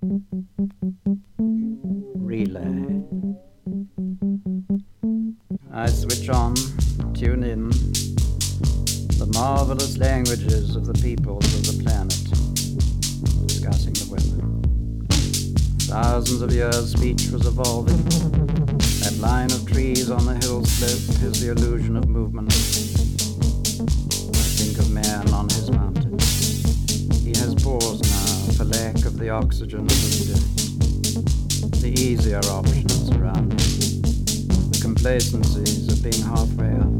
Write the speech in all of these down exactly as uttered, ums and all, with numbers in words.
Relay. I switch on, tune in, the marvelous languages of the peoples of the planet, discussing the weather. Thousands of years speech was evolving. That line of trees on the hill slope is the illusion of movement. I think of man on his mountain. He has paused now for lack of the oxygen of the dirt. The easier options around him. The complacencies of being halfway up.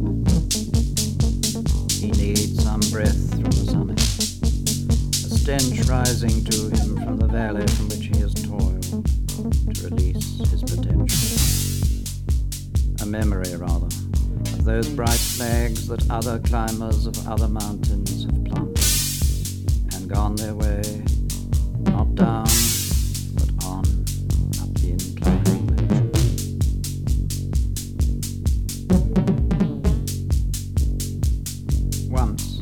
He needs some breath from the summit. A stench rising to him from the valley from which he has toiled to release his potential. A memory, rather, of those bright flags that other climbers of other mountains have planted and gone their way, not down, but on, up the inclining ledge. Once,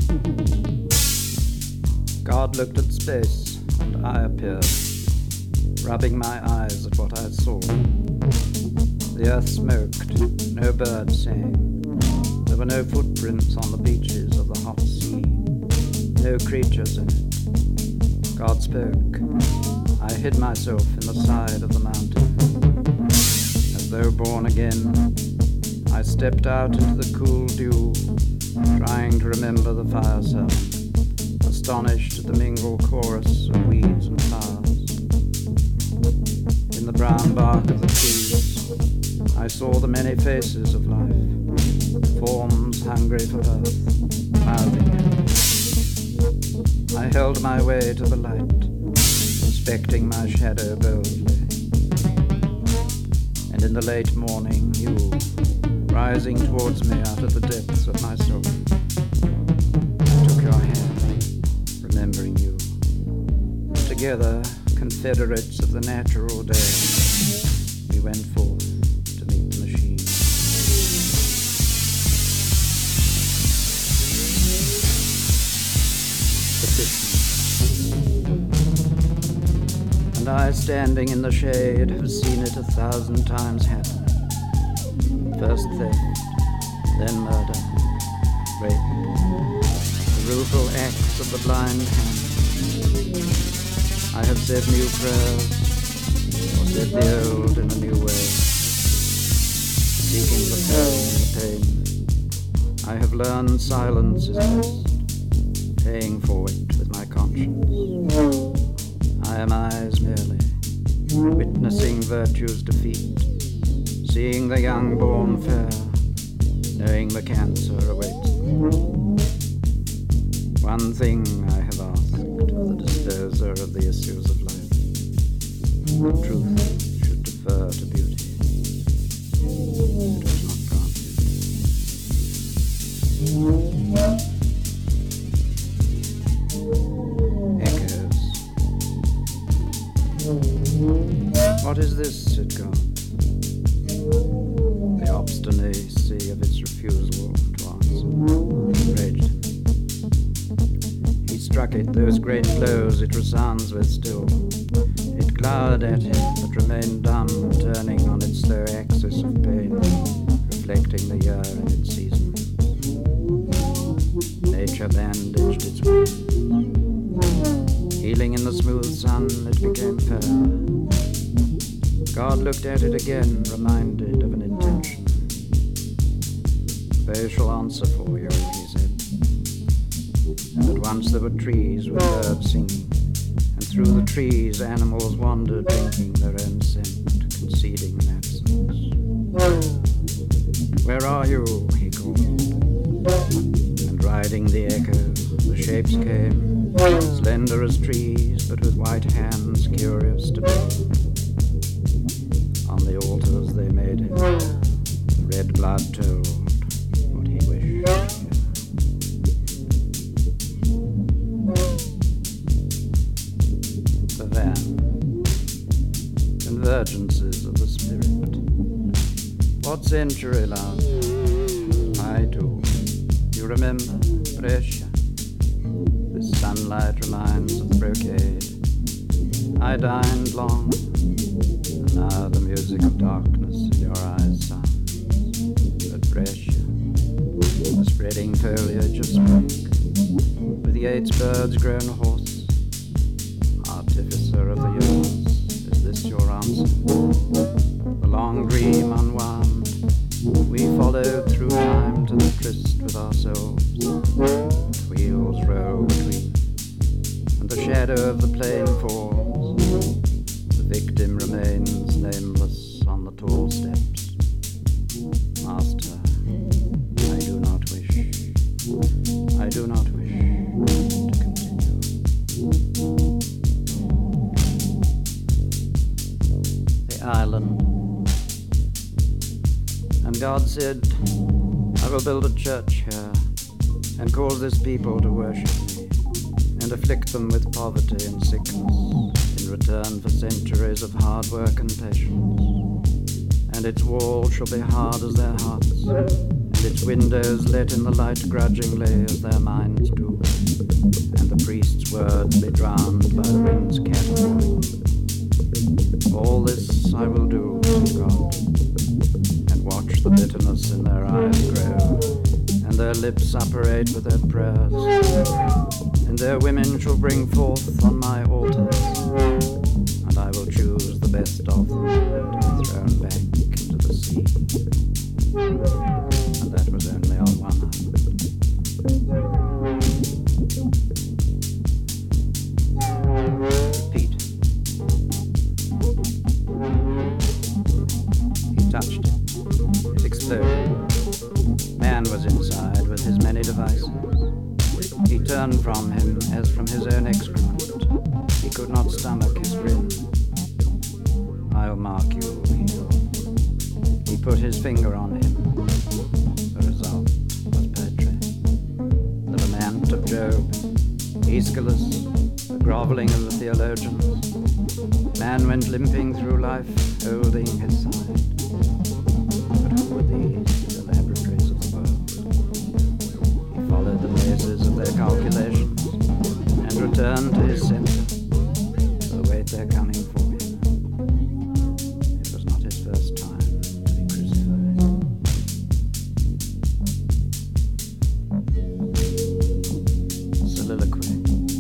God looked at space, and I appeared, rubbing my eyes at what I saw. The earth smoked, no birds sang. There were no footprints on the beaches of the hot sea, no creatures in it. God spoke. I hid myself in the side of the mountain. As though born again, I stepped out into the cool dew, trying to remember the fire sound, astonished at the mingled chorus of weeds and flowers. In the brown bark of the trees, I saw the many faces of life, forms hungry for earth, mouthing it. I held my way to the light, inspecting my shadow boldly. And in the late morning, you, rising towards me out of the depths of my soul, I took your hand, remembering you. Together, confederates of the natural day, we went forth. And I, standing in the shade, have seen it a thousand times happen. First theft, then murder, rape, the rueful acts of the blind hand. I have said new prayers, or said the old in a new way, seeking the pain, the pain. I have learned silence is best, paying for it with my conscience. I am eyes merely, witnessing virtue's defeat, seeing the young born fair, knowing the cancer awaits them. One thing I have asked of the disposer of the issues of life, that truth should defer to beauty. It was not granted. What is this, said God? The obstinacy of its refusal to answer enraged him. He struck it those great blows it resounds with still. It glowered at him, but remained dumb, turning on its slow axis of pain, reflecting the year in its season. Nature bandaged its wound. Healing in the smooth sun, it became fair. God looked at it again, reminded of an intention. They shall answer for you, he said. And at once there were trees with birds singing, and through the trees animals wandered, drinking their own scent, conceding an absence. Where are you? He called. And riding the echo, the shapes came, slender as trees, but with white hands curious to build. On the altars they made him. The red blood told what he wished. The van. Convergences of the spirit. What century, love? I do. You remember, Brescia? This sunlight reminds of brocade. I dined long, and now the music of darkness in your eyes sounds. But Brescia, the spreading foliage of spring, with Yeats' birds grown hoarse, artificer of the years, is this your answer? The long dream unwound, we followed through time to the tryst with our souls. Wheels roll between, and the shadow of the plane falls. The victim remains nameless on the tall steps. Master, I do not wish, I do not wish to continue. The island. And God said, I will build a church here and cause this people to worship me and afflict them with poverty and sickness in return for centuries of hard work and patience. And its walls shall be hard as their hearts, and its windows let in the light grudgingly as their minds do, and the priest's words be drowned by the wind's catapult. All this I will do, said God, and watch the bitterness in their eyes grow, and their lips operate with their prayers, and their women shall bring forth on my altars, and I will choose the best of them to be thrown back into the sea. And that was only on one island. Repeat. He touched it. It exploded. Man was inside with his many devices. He turned from him as from his own excrement. He could not stomach his grin. I'll mark you, he thought. He put his finger on him. The result was poetry. That a man took Job, Aeschylus, the groveling of the theologians. Man went limping through life, holding his side. But who were these, the laboratories of the world? He followed the mazes of their calculations and returned to his center to await their coming for him. It was not his first time to be crucified. Soliloquy.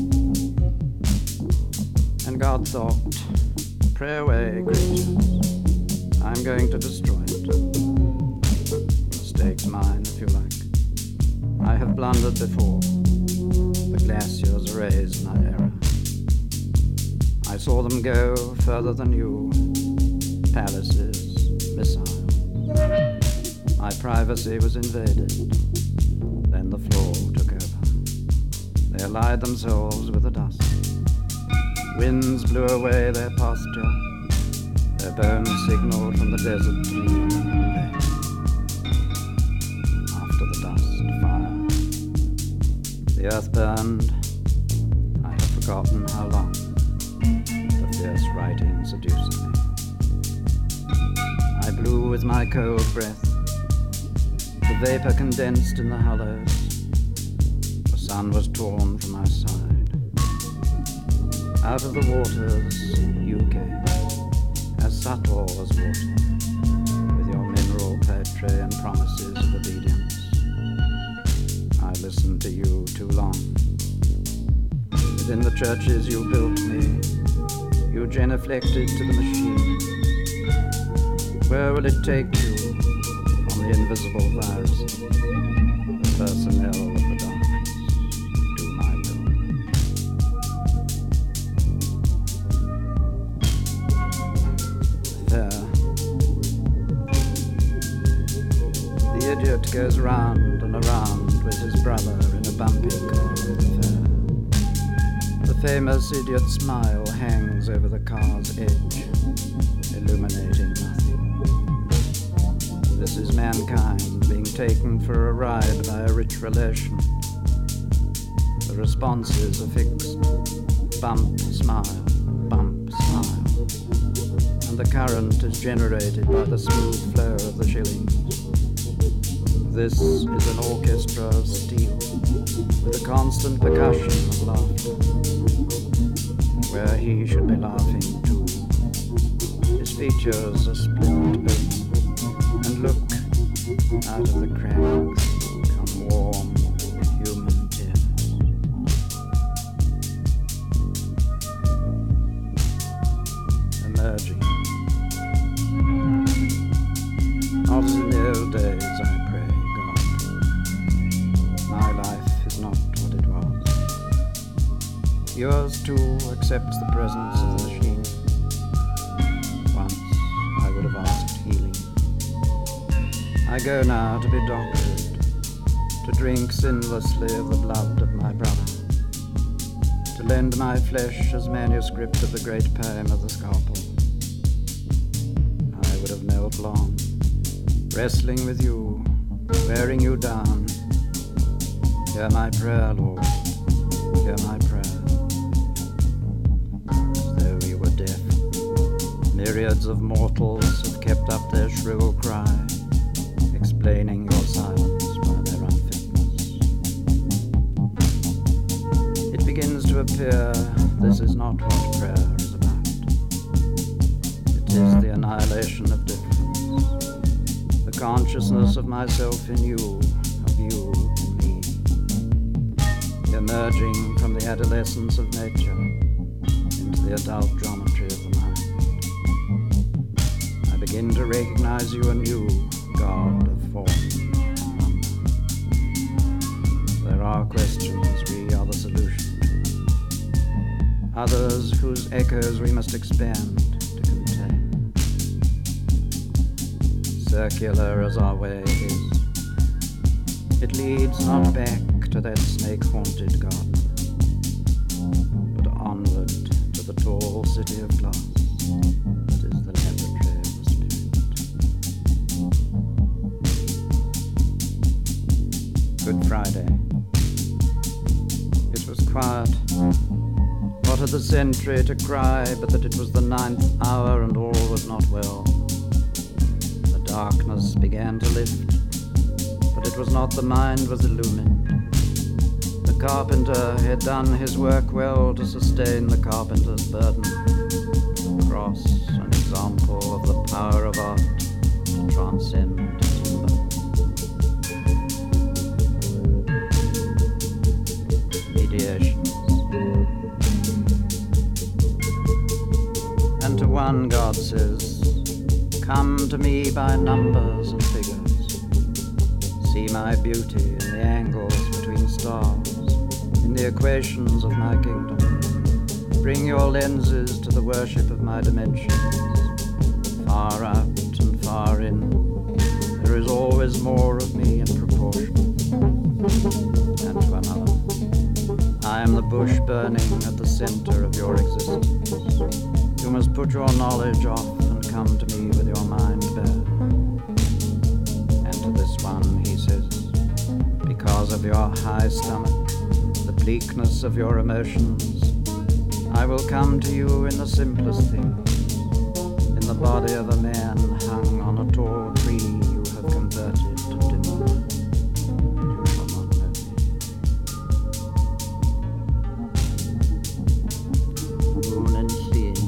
And God thought, pray away, creatures. I'm going to destroy it. Mistake's mine, if you like. I have blundered before. The glaciers erased my error. I saw them go further than you. Palaces, missiles. My privacy was invaded. Then the floor took over. They allied themselves with the dust. Winds blew away their pasture. Their bones signaled from the desert to me in vain. After the dust, fire. The earth burned. I have forgotten how long. The fierce writing seduced me. I blew with my cold breath. The vapor condensed in the hollows. The sun was torn from my side. Out of the waters you came, as subtle as water, with your mineral poetry and promises of obedience. I listened to you too long. Within the churches you built me, you genuflected to the machine. Where will it take you on the invisible virus, the personnel of the darkness? Do my will. Fair. The idiot goes round and around with his brother in a bumpy car's affair. The famous idiot smile hangs over the car's edge, illuminating nothing. This is mankind being taken for a ride by a rich relation. The responses are fixed. Bump, smile, bump, smile. And the current is generated by the smooth flow of the shillings. This is an orchestra of steel, with a constant percussion of laughter. where he should be laughing too. His features are split open, and look, out of the cracks come warm human tears. Emerging. Not as in the old days, I pray, God. My life is not what it was. Yours too accepts the presence of the machine. Once I would have asked healing. I go now to be doctored, to drink sinlessly of the blood of my brother, to lend my flesh as manuscript of the great poem of the scalpel. I would have knelt long, wrestling with you, wearing you down. Hear my prayer, Lord, hear my prayer. As though you were deaf, myriads of mortals have kept up their shrill cry, explaining your silence by their unfitness. It begins to appear this is not what prayer is about. It is the annihilation of difference. The consciousness of myself in you, of you in me, emerging from the adolescence of nature into the adult geometry of the mind. I begin to recognize you anew, God of form and number. There are questions we are the solution to, others whose echoes we must expand to contain. Circular as our way is, it leads not back to that snake-haunted garden, but onward to the tall city of glass that is the laboratory of the spirit. Good Friday. It was quiet. What had the sentry to cry but that it was the ninth hour and all was not well? Darkness began to lift, but it was not the mind was illumined. The carpenter had done his work well to sustain the carpenter's burden. Cross, an example of the power of art to transcend timber. Mediations. And to one God says, come to me by numbers and figures. See my beauty in the angles between stars, in the equations of my kingdom. Bring your lenses to the worship of my dimensions. Far out and far in, there is always more of me in proportion. And to another, I am the bush burning at the center of your existence. You must put your knowledge off and come to me with your mind bare. And to this one he says, because of your high stomach, the bleakness of your emotions, I will come to you in the simplest things, in the body of a man hung on a tall tree you have converted to timber. You shall not know me. Moon and seeing.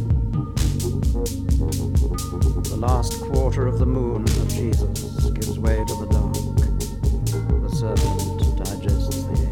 The last quarter of the moon of Jesus gives way to the dark. The serpent digests the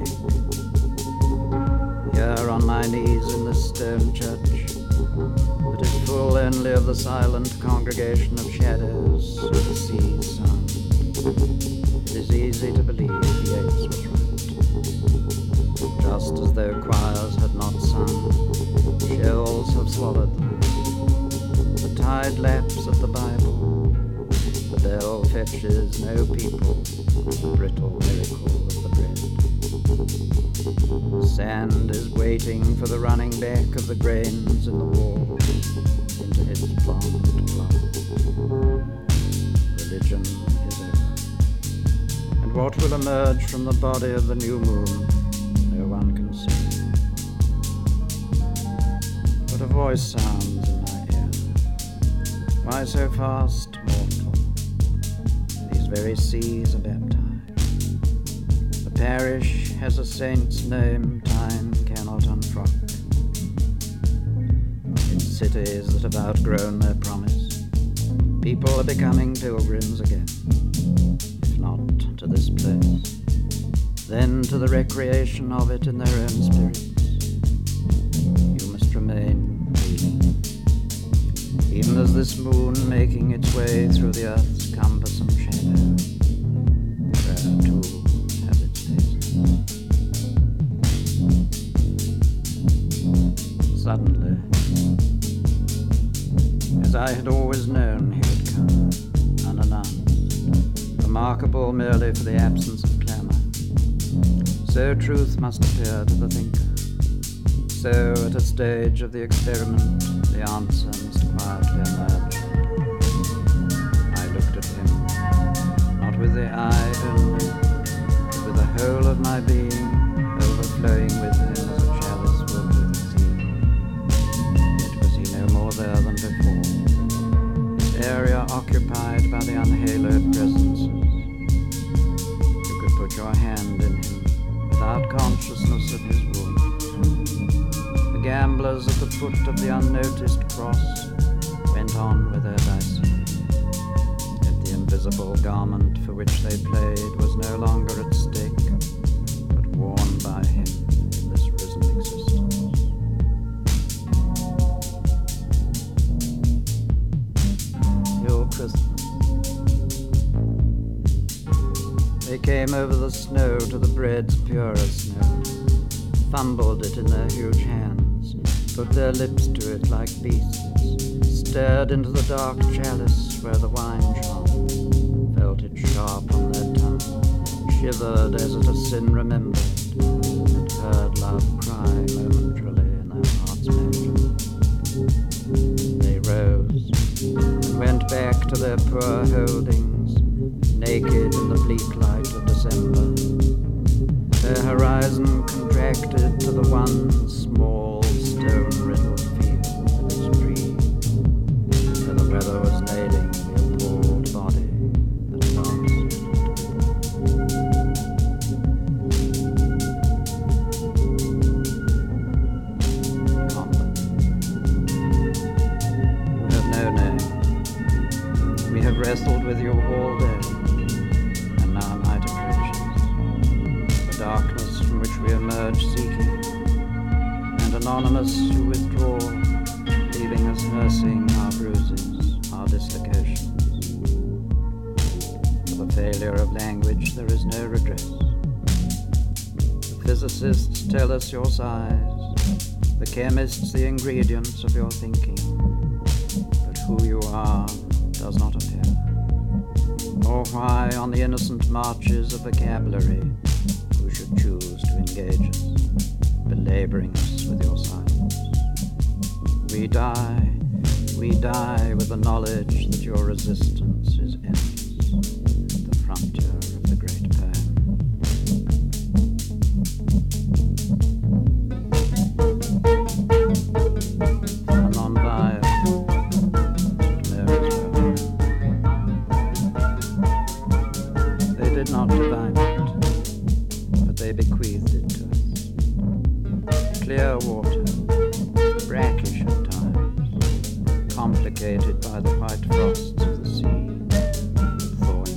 egg. Here on my knees in this stone church, that is full only of the silent congregation of shadows of the sea's sound, it is easy to believe Yeats was right. Just as though choirs had not sung, shells have swallowed them. The tide laps at the Bible. The bell fetches no people, the brittle miracle of the bread. Sand is waiting for the running back of the grains in the wall into his plant plant. Religion is over. And what will emerge from the body of the new moon, no one can see. But a voice sounds in my ear. Why so fast, mortal? These very seas are baptized. The parish has a saint's name time cannot unfrock. cities that have outgrown their promise. People are becoming pilgrims again, if not to this place, then to the recreation of it in their own spirits. You must remain breathing, even as this moon making its way through the earth's cumbersome shadow, prayer too has its phases. Suddenly, as I had always known he would come, unannounced, remarkable merely for the absence of clamour, so truth must appear to the thinker. So, at a stage of the experiment, the answer must quietly emerge. I looked at him, not with the eye only, but with the whole of my being, overflowing with him as a chalice will with the sea. Yet was he no more there than before, his area occupied by the unhaloed presences. You could put your hand in him without consciousness of his wound. The gamblers at the foot of the unnoticed cross went on with their dice. Yet the invisible garment for which they played was no longer at stake, but worn by him in this risen existence. Till Christmas, they came over the snow to the bread's purer snow, fumbled it in their huge hands, put their lips to it like beasts, stared into the dark chalice where the wine shone, felt it sharp on their tongue, shivered as at a sin remembered, and heard love cry momentarily in their heart's measure. They rose and went back to their poor holdings, naked in the bleak light of December. Their horizon contracted to the one small stone-riddled field with its trees, where the weather was nailing the appalled body that danced. Convent, you have no name. We have wrestled with you all day, and now night approaches. The darkness from which we emerge seeking, and anonymous you withdraw, leaving us nursing our bruises, our dislocations. For the failure of language there is no redress. The physicists tell us your size, the chemists the ingredients of your thinking, but who you are does not appear, or why on the innocent marches of vocabulary who should choose to engage us, belaboring us with your silence. We die, we die with the knowledge that your resistance is endless, at the frontier of the great poem. A non-biased, they did not divine it, but they bequeathed it to us. Clear water, brackish at times, complicated by the white frosts of the sea,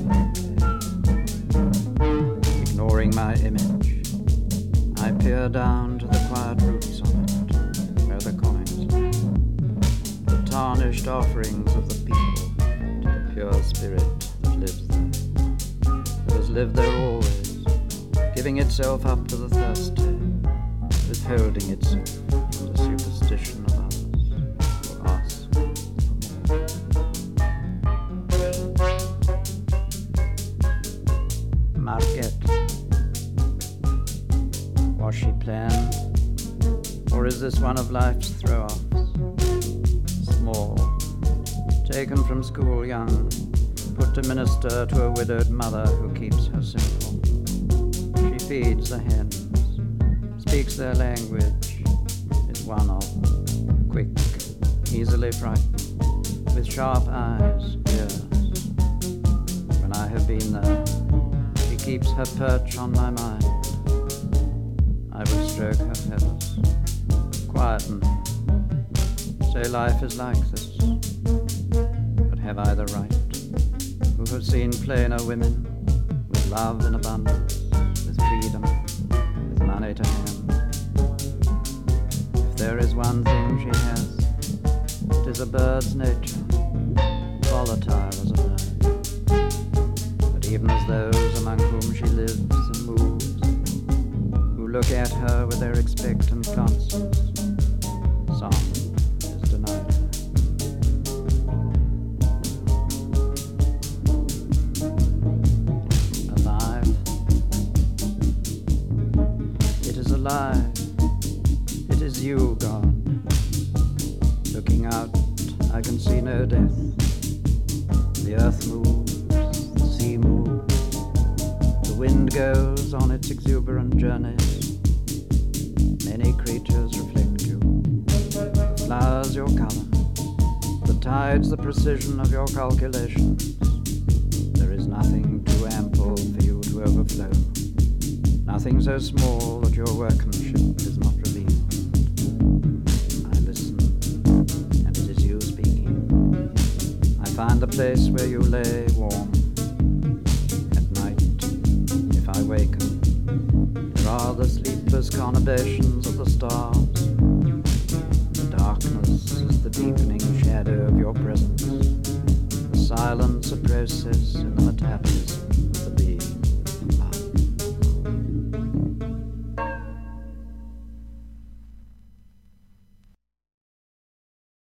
thawing clay. Ignoring my image, I peer down to the quiet roots of it, where the coins lie, the tarnished offerings of the people to the pure spirit that lives there, that has lived there always, giving itself up to the thirsty, withholding itself from the superstition of others, for us, for more. Marquette. Was she planned, or is this one of life's throw-offs? Small, taken from school young, put to minister to a widowed mother who keeps her simple. She feeds the hens, speaks their language, is one of them, quick, easily frightened, with sharp eyes, ears. When I have been there, she keeps her perch on my mind. I will stroke her feathers, quieten, Say life is like this, but have I the right? Who have seen plainer women, with love in abundance, with freedom, with money to hand. If there is one thing she has, it is a bird's nature, volatile as a bird. But even as those among whom she lives and moves, who look at her with their expectant glances, song is denied her. Alive. It is alive. It is you gone. Looking out, I can see no death. The earth moves, the sea moves, the wind goes on its exuberant journeys. Many creatures reflect you. The flowers your color, the tides the precision of your calculations. There is nothing too ample for you to overflow, nothing so small that your workmanship is not revealed. I listen, and it is you speaking. I find the place where you lay warm. At night, if I waken, there are the sleepless conurbations of the stars. The darkness is the deepening shadow of your presence. The silence a process in the metabolism